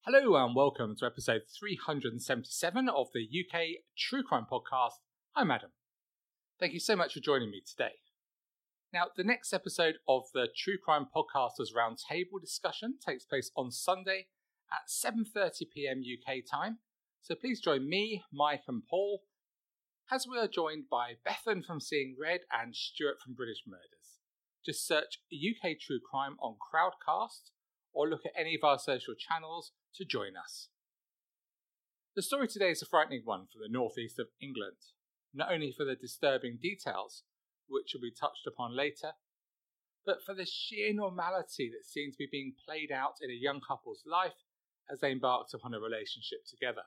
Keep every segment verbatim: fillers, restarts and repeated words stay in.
Hello and welcome to episode three hundred seventy-seven of the U K True Crime Podcast. I'm Adam. Thank you so much for joining me today. Now, the next episode of the True Crime Podcasters Roundtable discussion takes place on Sunday at seven thirty p m U K time. So please join me, Mike and Paul, as we are joined by Bethan from Seeing Red and Stuart from British Murders. Just search U K True Crime on Crowdcast or look at any of our social channels to join us. The story today is a frightening one for the northeast of England, not only for the disturbing details, which will be touched upon later, but for the sheer normality that seems to be being played out in a young couple's life as they embarked upon a relationship together.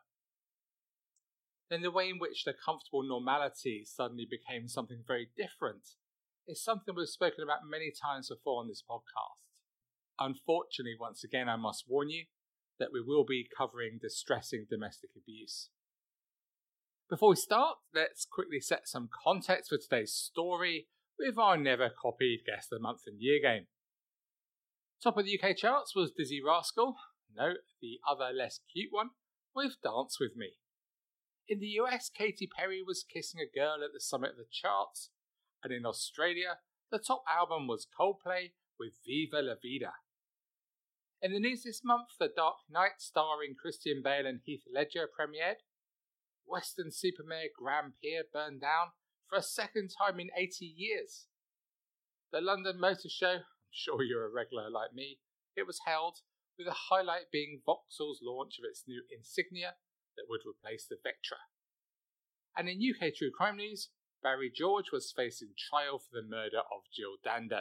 Then the way in which the comfortable normality suddenly became something very different is something we've spoken about many times before on this podcast. Unfortunately, once again, I must warn you that we will be covering distressing domestic abuse. Before we start, let's quickly set some context for today's story with our never-copied Guess the Month and Year game. Top of the U K charts was Dizzy Rascal, no, the other less cute one, with Dance With Me. In the U S, Katy Perry was kissing a girl at the summit of the charts, and in Australia, the top album was Coldplay with Viva La Vida. In the news this month, The Dark Knight starring Christian Bale and Heath Ledger premiered. Western supermare Grand Pier burned down for a second time in eighty years. The London Motor Show, I'm sure you're a regular like me, it was held, with a highlight being Vauxhall's launch of its new Insignia that would replace the Vectra. And in U K True Crime news, Barry George was facing trial for the murder of Jill Dando.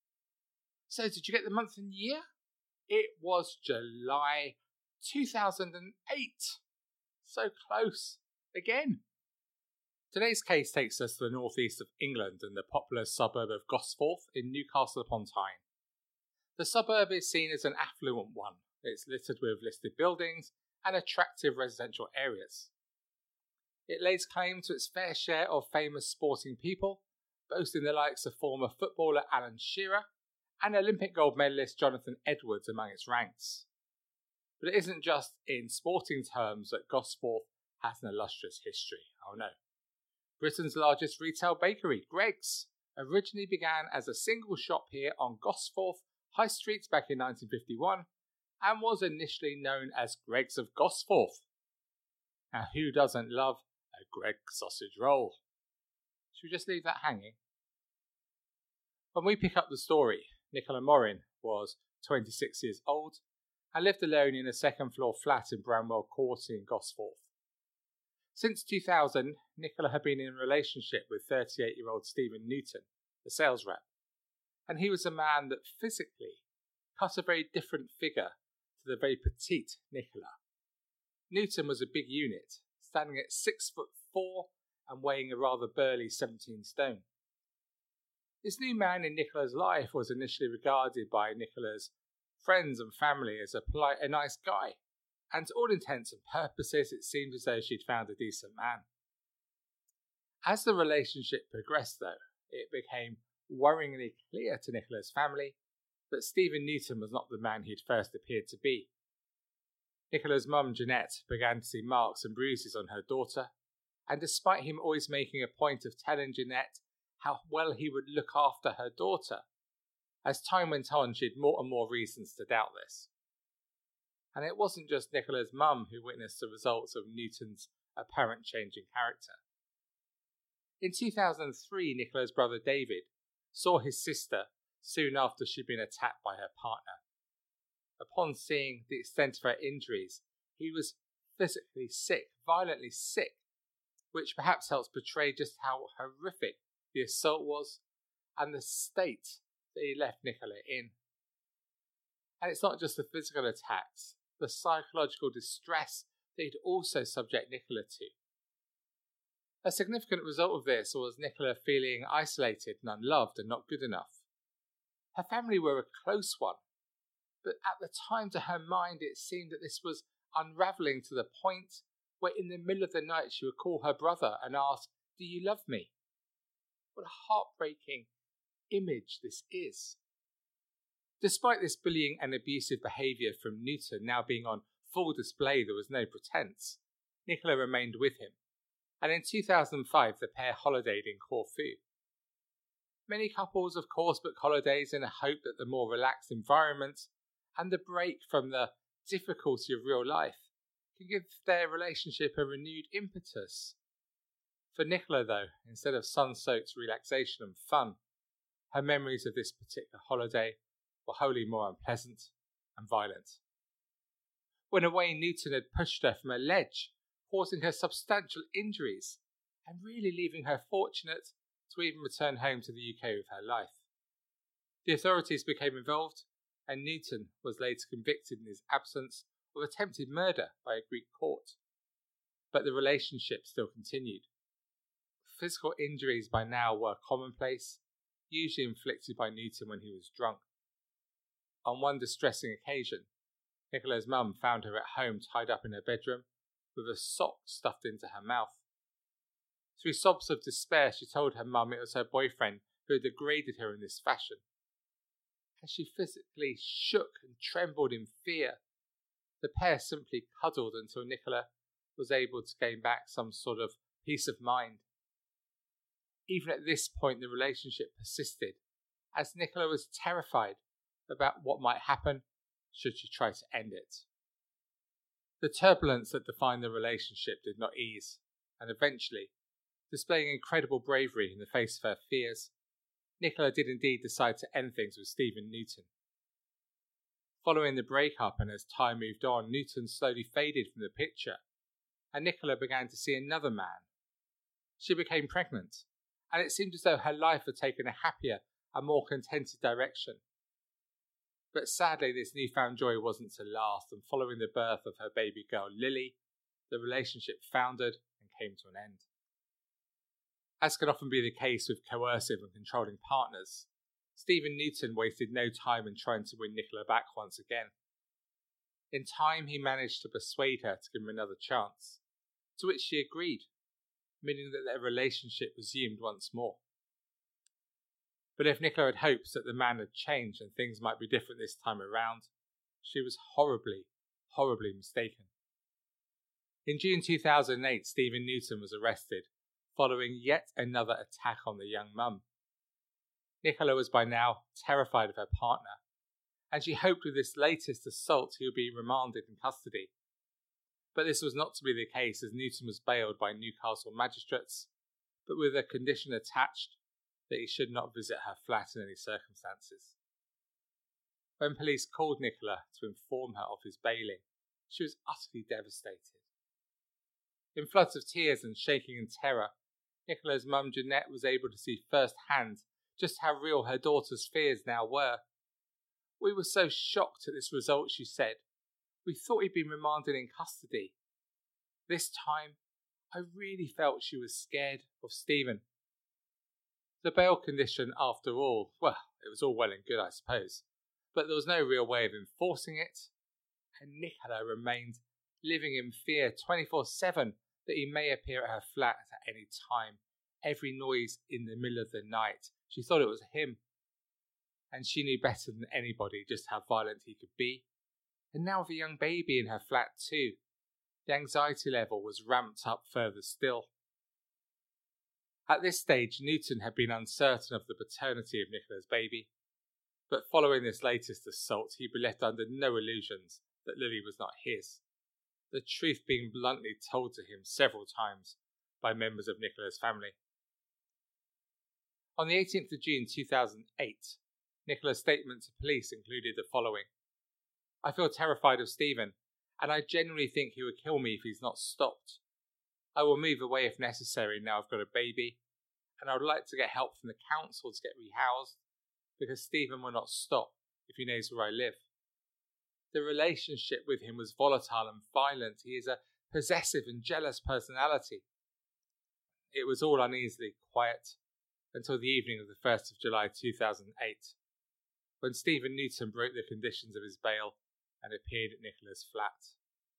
So did you get the month and year? It was July two thousand eight. So close. Again. Today's case takes us to the northeast of England and the popular suburb of Gosforth in Newcastle upon Tyne. The suburb is seen as an affluent one. It's littered with listed buildings and attractive residential areas. It lays claim to its fair share of famous sporting people, boasting the likes of former footballer Alan Shearer and Olympic gold medalist Jonathan Edwards among its ranks. But it isn't just in sporting terms that Gosforth has an illustrious history. Oh no. Britain's largest retail bakery, Greggs, originally began as a single shop here on Gosforth High Street back in nineteen fifty-one and was initially known as Greggs of Gosforth. Now, who doesn't love a Greggs sausage roll? Should we just leave that hanging? When we pick up the story, Nicola Morin was twenty-six years old and lived alone in a second-floor flat in Bramwell Court in Gosforth. Since two thousand, Nicola had been in a relationship with thirty-eight-year-old Stephen Newton, the sales rep, and he was a man that physically cut a very different figure to the very petite Nicola. Newton was a big unit, standing at six foot four and weighing a rather burly seventeen stone. This new man in Nicola's life was initially regarded by Nicola's friends and family as a polite and nice guy, and to all intents and purposes it seemed as though she'd found a decent man. As the relationship progressed though, it became worryingly clear to Nicola's family that Stephen Newton was not the man he'd first appeared to be. Nicola's mum Jeanette began to see marks and bruises on her daughter, and despite him always making a point of telling Jeanette how well he would look after her daughter, as time went on she had more and more reasons to doubt this. And it wasn't just Nicola's mum who witnessed the results of Newton's apparent change in character. In two thousand three, Nicola's brother David saw his sister soon after she'd been attacked by her partner. Upon seeing the extent of her injuries, he was physically sick, violently sick, which perhaps helps portray just how horrific the assault was and the state that he left Nicola in. And it's not just the physical attacks, the psychological distress that he'd also subject Nicola to. A significant result of this was Nicola feeling isolated and unloved and not good enough. Her family were a close one, but at the time to her mind it seemed that this was unravelling to the point where in the middle of the night she would call her brother and ask, "Do you love me?" What a heartbreaking image this is. Despite this bullying and abusive behaviour from Newton now being on full display, there was no pretense, Nicola remained with him, and in two thousand five the pair holidayed in Corfu. Many couples, of course, book holidays in a hope that the more relaxed environment and the break from the difficulty of real life can give their relationship a renewed impetus. For Nicola, though, instead of sun-soaked relaxation and fun, her memories of this particular holiday were wholly more unpleasant and violent. When away, Newton had pushed her from a ledge, causing her substantial injuries and really leaving her fortunate to even return home to the U K with her life. The authorities became involved, and Newton was later convicted in his absence of attempted murder by a Greek court. But the relationship still continued. Physical injuries by now were commonplace, usually inflicted by Newton when he was drunk. On one distressing occasion, Nicola's mum found her at home tied up in her bedroom with a sock stuffed into her mouth. Through sobs of despair, she told her mum it was her boyfriend who had degraded her in this fashion. As she physically shook and trembled in fear, the pair simply cuddled until Nicola was able to gain back some sort of peace of mind. Even at this point, the relationship persisted, as Nicola was terrified about what might happen should she try to end it. The turbulence that defined the relationship did not ease, and eventually, displaying incredible bravery in the face of her fears, Nicola did indeed decide to end things with Stephen Newton. Following the breakup and as time moved on, Newton slowly faded from the picture, and Nicola began to see another man. She became pregnant, and it seemed as though her life had taken a happier and more contented direction. But sadly, this newfound joy wasn't to last, and following the birth of her baby girl Lily, the relationship foundered and came to an end. As can often be the case with coercive and controlling partners, Stephen Newton wasted no time in trying to win Nicola back once again. In time, he managed to persuade her to give him another chance, to which she agreed, meaning that their relationship resumed once more. But if Nicola had hopes that the man had changed and things might be different this time around, she was horribly, horribly mistaken. In June two thousand eight, Stephen Newton was arrested, following yet another attack on the young mum. Nicola was by now terrified of her partner, and she hoped with this latest assault he would be remanded in custody. But this was not to be the case, as Newton was bailed by Newcastle magistrates, but with a condition attached that he should not visit her flat in any circumstances. When police called Nicola to inform her of his bailing, she was utterly devastated. In floods of tears and shaking in terror, Nicola's mum Jeanette was able to see firsthand just how real her daughter's fears now were. "We were so shocked at this result," she said. "We thought he'd been remanded in custody. This time, I really felt she was scared of Stephen." The bail condition, after all, well, it was all well and good, I suppose, but there was no real way of enforcing it, and Nicola remained living in fear twenty-four seven that he may appear at her flat at any time. Every noise in the middle of the night, she thought it was him, and she knew better than anybody just how violent he could be. And now with a young baby in her flat too, the anxiety level was ramped up further still. At this stage, Newton had been uncertain of the paternity of Nicola's baby, but following this latest assault, he'd be left under no illusions that Lily was not his, the truth being bluntly told to him several times by members of Nicola's family. On the eighteenth of June two thousand eight, Nicola's statement to police included the following: "I feel terrified of Stephen, and I genuinely think he would kill me if he's not stopped. I will move away if necessary now I've got a baby, and I would like to get help from the council to get rehoused, because Stephen will not stop if he knows where I live. The relationship with him was volatile and violent. He is a possessive and jealous personality." It was all uneasily quiet until the evening of the first of July two thousand eight, when Stephen Newton broke the conditions of his bail and appeared at Nicola's flat.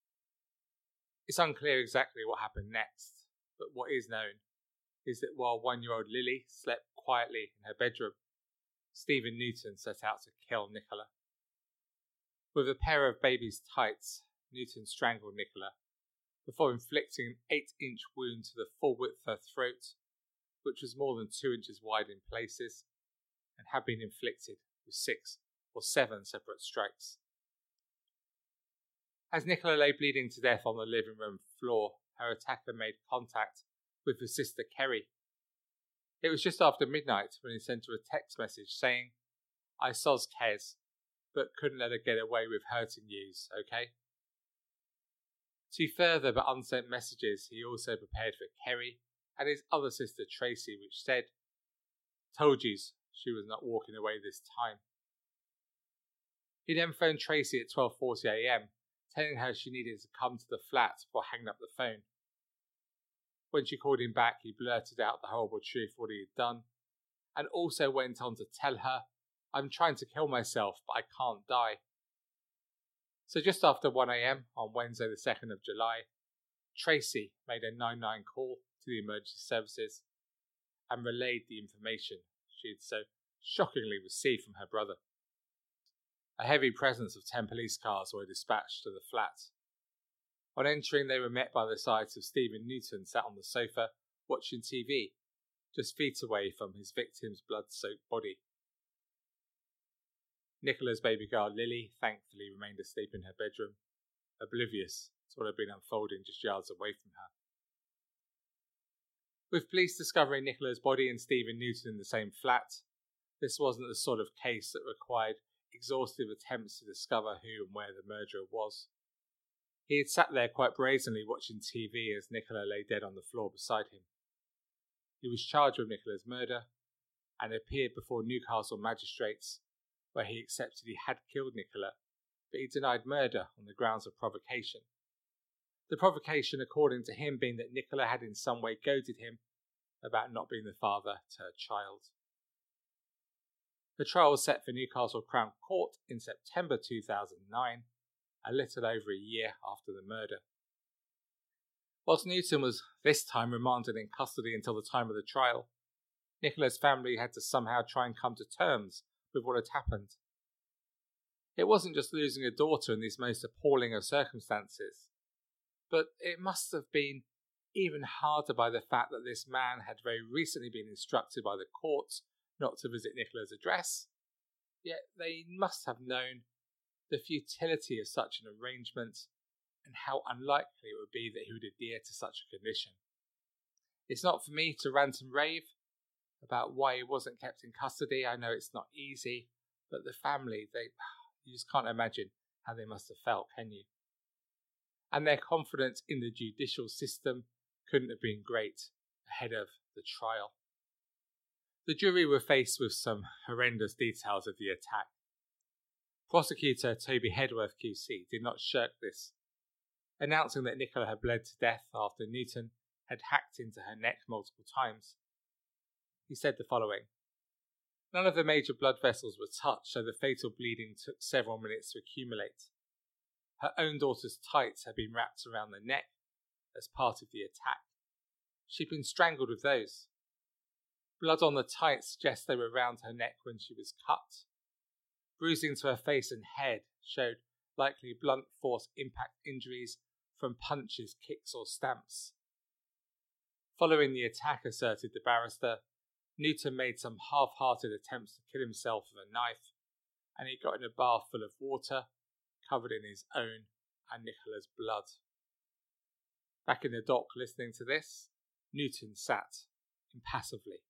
It's unclear exactly what happened next, but what is known is that while one-year-old Lily slept quietly in her bedroom, Stephen Newton set out to kill Nicola. With a pair of baby's tights, Newton strangled Nicola before inflicting an eight inch wound to the full width of her throat, which was more than two inches wide in places, and had been inflicted with six or seven separate strikes. As Nicola lay bleeding to death on the living room floor, her attacker made contact with her sister Kerry. It was just after midnight when he sent her a text message saying, "I soz Kez, but couldn't let her get away with hurting yous, okay?" Two further but unsent messages he also prepared for Kerry and his other sister Tracy, which said, "Told yous she was not walking away this time." He then phoned Tracy at twelve forty a m, telling her she needed to come to the flat before hanging up the phone. When she called him back, he blurted out the horrible truth of what he had done, and also went on to tell her, "I'm trying to kill myself, but I can't die." So just after one a m on Wednesday the second of July, Tracy made a nine one one call to the emergency services and relayed the information she had so shockingly received from her brother. A heavy presence of ten police cars were dispatched to the flat. On entering, they were met by the sight of Stephen Newton sat on the sofa watching T V, just feet away from his victim's blood-soaked body. Nicola's baby girl Lily thankfully remained asleep in her bedroom, oblivious to what had been unfolding just yards away from her. With police discovering Nicola's body and Stephen Newton in the same flat, this wasn't the sort of case that required exhaustive attempts to discover who and where the murderer was. He had sat there quite brazenly watching T V as Nicola lay dead on the floor beside him. He was charged with Nicola's murder and appeared before Newcastle magistrates, where he accepted he had killed Nicola, but he denied murder on the grounds of provocation. The provocation, according to him, being that Nicola had in some way goaded him about not being the father to her child. The trial was set for Newcastle Crown Court in September two thousand nine, a little over a year after the murder. Whilst Newton was this time remanded in custody until the time of the trial, Nicola's family had to somehow try and come to terms with what had happened. It wasn't just losing a daughter in these most appalling of circumstances, but it must have been even harder by the fact that this man had very recently been instructed by the courts not to visit Nicola's address, yet they must have known the futility of such an arrangement and how unlikely it would be that he would adhere to such a condition. It's not for me to rant and rave about why he wasn't kept in custody. I know it's not easy, but the family, they you just can't imagine how they must have felt, can you? And their confidence in the judicial system couldn't have been great ahead of the trial. The jury were faced with some horrendous details of the attack. Prosecutor Toby Hedworth Q C did not shirk this, announcing that Nicola had bled to death after Newton had hacked into her neck multiple times. He said the following: "None of the major blood vessels were touched, so the fatal bleeding took several minutes to accumulate. Her own daughter's tights had been wrapped around the neck as part of the attack. She'd been strangled with those. Blood on the tights suggests they were around her neck when she was cut. Bruising to her face and head showed likely blunt force impact injuries from punches, kicks or stamps." Following the attack, asserted the barrister, Newton made some half-hearted attempts to kill himself with a knife, and he got in a bath full of water, covered in his own and Nicola's blood. Back in the dock listening to this, Newton sat impassively.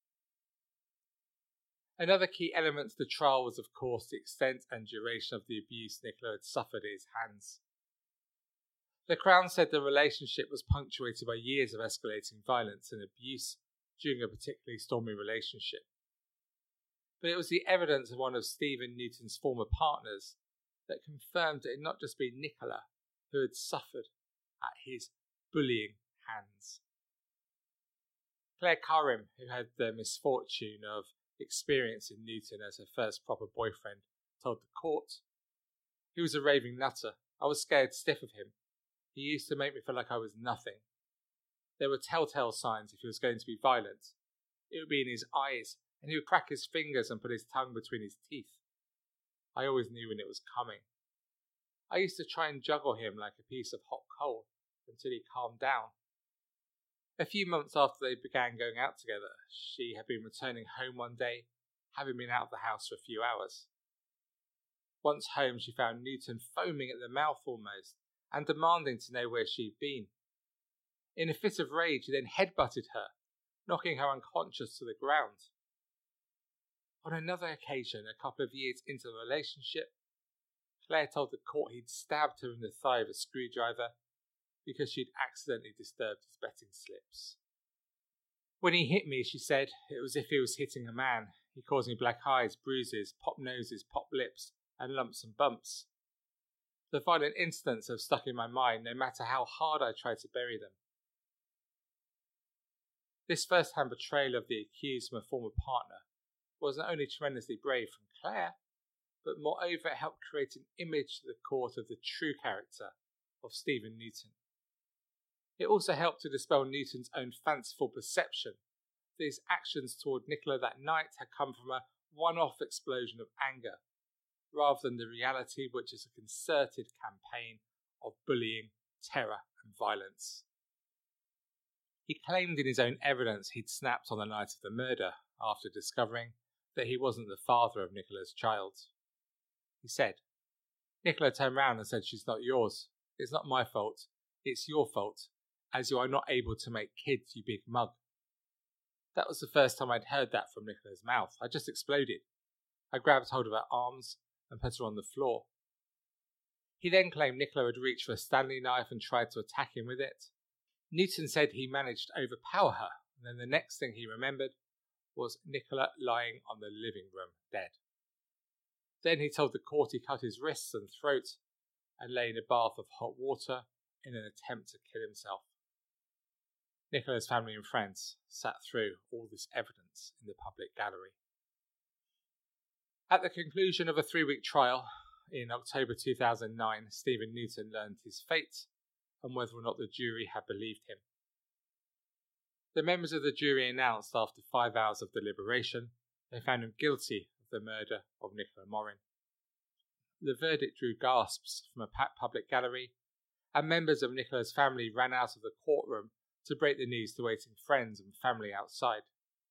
Another key element to the trial was, of course, the extent and duration of the abuse Nicola had suffered at his hands. The Crown said the relationship was punctuated by years of escalating violence and abuse during a particularly stormy relationship. But it was the evidence of one of Stephen Newton's former partners that confirmed that it had not just been Nicola who had suffered at his bullying hands. Claire Curran, who had the misfortune of experiencing Newton as her first proper boyfriend, told the court, "He was a raving nutter. I was scared stiff of him. He used to make me feel like I was nothing. There were telltale signs if he was going to be violent. It would be in his eyes, and he would crack his fingers and put his tongue between his teeth. I always knew when it was coming. I used to try and juggle him like a piece of hot coal until he calmed down. A few months after they began going out together, she had been returning home one day, having been out of the house for a few hours. Once home, she found Newton foaming at the mouth almost, and demanding to know where she'd been. In a fit of rage, he then headbutted her, knocking her unconscious to the ground. On another occasion, a couple of years into the relationship, Claire told the court he'd stabbed her in the thigh with a screwdriver because she'd accidentally disturbed his betting slips. When he hit me, she said, it was as if he was hitting a man. He caused me black eyes, bruises, popped noses, popped lips, and lumps and bumps. The violent incidents have stuck in my mind no matter how hard I tried to bury them. This first-hand betrayal of the accused from a former partner was not only tremendously brave from Claire, but moreover it helped create an image to the court of the true character of Stephen Newton. It also helped to dispel Newton's own fanciful perception that his actions toward Nicola that night had come from a one-off explosion of anger, rather than the reality which is a concerted campaign of bullying, terror and violence. He claimed in his own evidence he'd snapped on the night of the murder after discovering that he wasn't the father of Nicola's child. He said, Nicola turned round and said, she's not yours. It's not my fault. It's your fault, as you are not able to make kids, you big mug. That was the first time I'd heard that from Nicola's mouth. I just exploded. I grabbed hold of her arms and put her on the floor. He then claimed Nicola had reached for a Stanley knife and tried to attack him with it. Newton said he managed to overpower her, and then the next thing he remembered was Nicola lying on the living room, dead. Then he told the court he cut his wrists and throat and lay in a bath of hot water in an attempt to kill himself. Nicola's family and friends sat through all this evidence in the public gallery. At the conclusion of a three-week trial in October two thousand nine, Stephen Newton learned his fate and whether or not the jury had believed him. The members of the jury announced after five hours of deliberation they found him guilty of the murder of Nicola Morin. The verdict drew gasps from a packed public gallery, and members of Nicola's family ran out of the courtroom to break the news to waiting friends and family outside.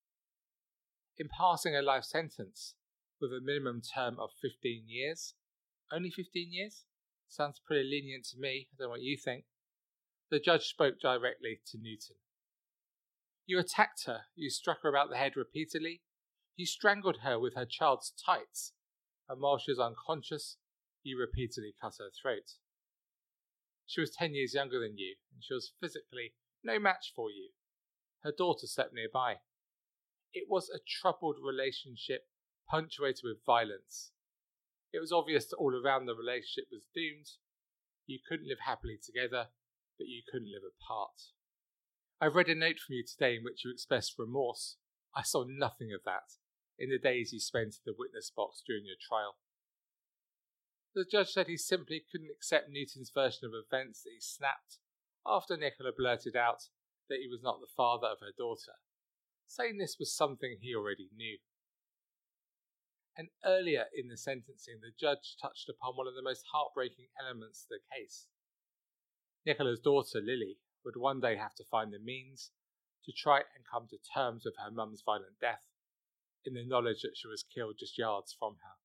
In passing a life sentence with a minimum term of fifteen years, only fifteen years? Sounds pretty lenient to me, I don't know what you think. The judge spoke directly to Newton. You attacked her, you struck her about the head repeatedly, you strangled her with her child's tights, and while she was unconscious, you repeatedly cut her throat. She was ten years younger than you, and she was physically no match for you. Her daughter slept nearby. It was a troubled relationship, punctuated with violence. It was obvious that all around the relationship was doomed. You couldn't live happily together, but you couldn't live apart. I've read a note from you today in which you expressed remorse. I saw nothing of that in the days you spent in the witness box during your trial. The judge said he simply couldn't accept Newton's version of events that he snapped after Nicola blurted out that he was not the father of her daughter, saying this was something he already knew. And earlier in the sentencing, the judge touched upon one of the most heartbreaking elements of the case. Nicola's daughter, Lily, would one day have to find the means to try and come to terms with her mum's violent death, in the knowledge that she was killed just yards from her.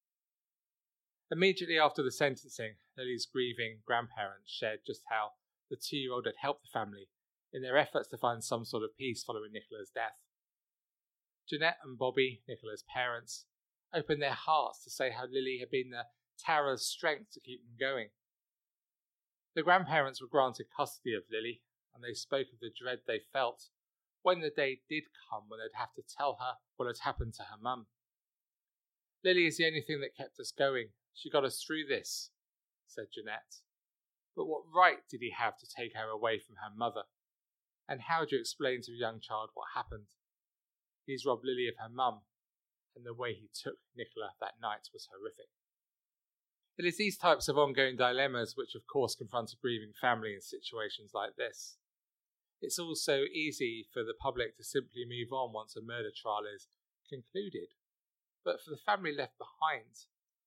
Immediately after the sentencing, Lily's grieving grandparents shared just how the two-year-old had helped the family in their efforts to find some sort of peace following Nicola's death. Jeanette and Bobby, Nicola's parents, opened their hearts to say how Lily had been the tower of strength to keep them going. The grandparents were granted custody of Lily, and they spoke of the dread they felt when the day did come when they'd have to tell her what had happened to her mum. Lily is the only thing that kept us going. She got us through this, said Jeanette. But what right did he have to take her away from her mother? And how do you explain to a young child what happened? He's robbed Lily of her mum, and the way he took Nicola that night was horrific. It is these types of ongoing dilemmas which of course confront a grieving family in situations like this. It's also easy for the public to simply move on once a murder trial is concluded, but for the family left behind,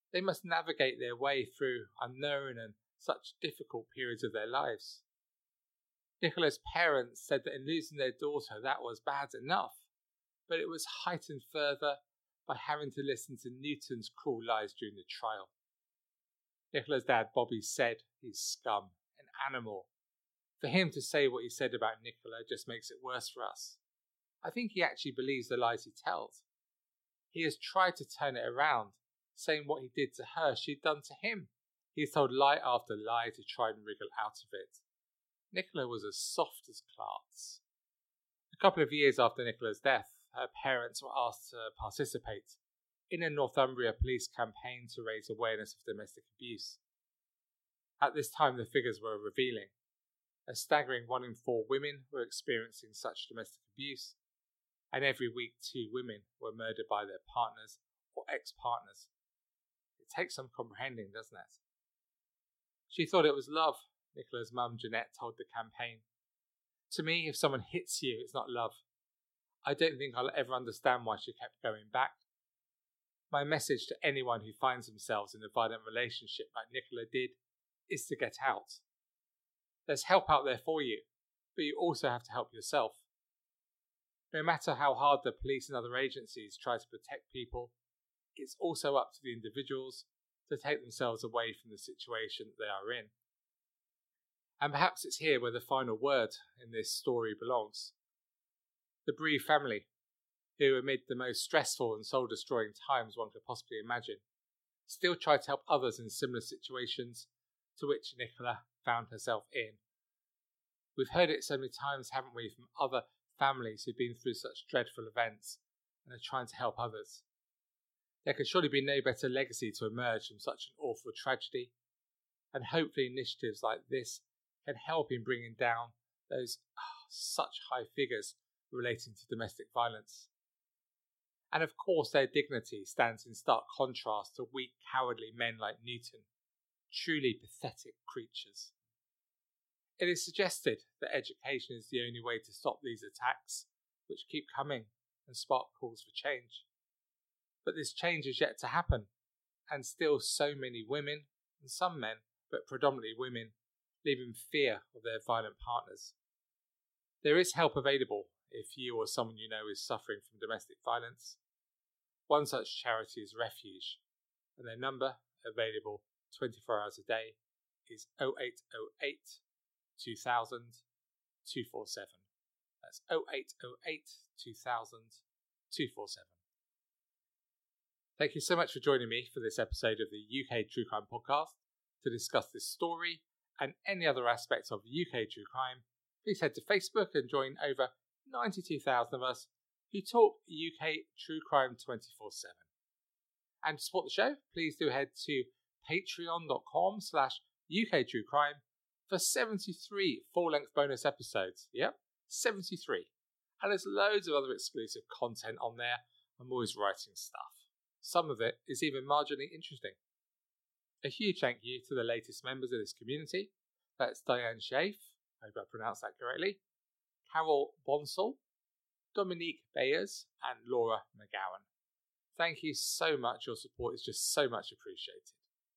They must navigate their way through unknown and such difficult periods of their lives. Nicola's parents said that in losing their daughter that was bad enough, but it was heightened further by having to listen to Newton's cruel lies during the trial. Nicola's dad, Bobby, said he's scum, an animal. For him to say what he said about Nicola just makes it worse for us. I think he actually believes the lies he tells. He has tried to turn it around, saying what he did to her she'd done to him. He's told lie after lie to try and wriggle out of it. Nicola was as soft as Clark's. A couple of years after Nicola's death, her parents were asked to participate in a Northumbria police campaign to raise awareness of domestic abuse. At this time, the figures were revealing. A staggering one in four women were experiencing such domestic abuse, and every week two women were murdered by their partners or ex-partners. It takes some comprehending, doesn't it? She thought it was love, Nicola's mum Jeanette told the campaign. To me, if someone hits you, it's not love. I don't think I'll ever understand why she kept going back. My message to anyone who finds themselves in a violent relationship like Nicola did is to get out. There's help out there for you, but you also have to help yourself. No matter how hard the police and other agencies try to protect people, it's also up to the individuals to take themselves away from the situation that they are in. And perhaps it's here where the final word in this story belongs. The Bree family, who amid the most stressful and soul-destroying times one could possibly imagine, still try to help others in similar situations to which Nicola found herself in. We've heard it so many times, haven't we, from other families who've been through such dreadful events and are trying to help others. There could surely be no better legacy to emerge from such an awful tragedy, and hopefully initiatives like this can help in bringing down those oh, such high figures relating to domestic violence. And of course their dignity stands in stark contrast to weak, cowardly men like Newton, truly pathetic creatures. It is suggested that education is the only way to stop these attacks, which keep coming and spark calls for change. But this change is yet to happen, and still so many women, and some men, but predominantly women, live in fear of their violent partners. There is help available if you or someone you know is suffering from domestic violence. One such charity is Refuge, and their number, available twenty-four hours a day, is oh eight oh eight, two thousand, two four seven. That's oh eight oh eight, two thousand, two four seven. Thank you so much for joining me for this episode of the U K True Crime Podcast. To discuss this story and any other aspects of U K True Crime, please head to Facebook and join over ninety-two thousand of us who talk U K True Crime twenty-four seven. And to support the show, please do head to patreon.com slash UK True Crime for seventy-three full-length bonus episodes. Yep, seventy-three. And there's loads of other exclusive content on there. I'm always writing stuff. Some of it is even marginally interesting. A huge thank you to the latest members of this community. That's Diane Schaaf, I hope I pronounced that correctly, Carol Bonsall, Dominique Bayers, and Laura McGowan. Thank you so much. Your support is just so much appreciated.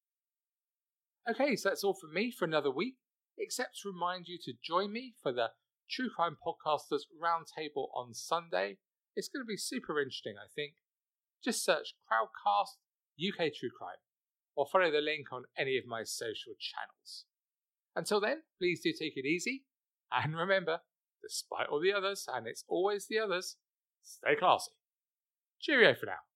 Okay, so that's all from me for another week, except to remind you to join me for the True Crime Podcasters Roundtable on Sunday. It's going to be super interesting, I think. Just search Crowdcast U K True Crime, or follow the link on any of my social channels. Until then, please do take it easy, and remember, despite all the others, and it's always the others, stay classy. Cheerio for now.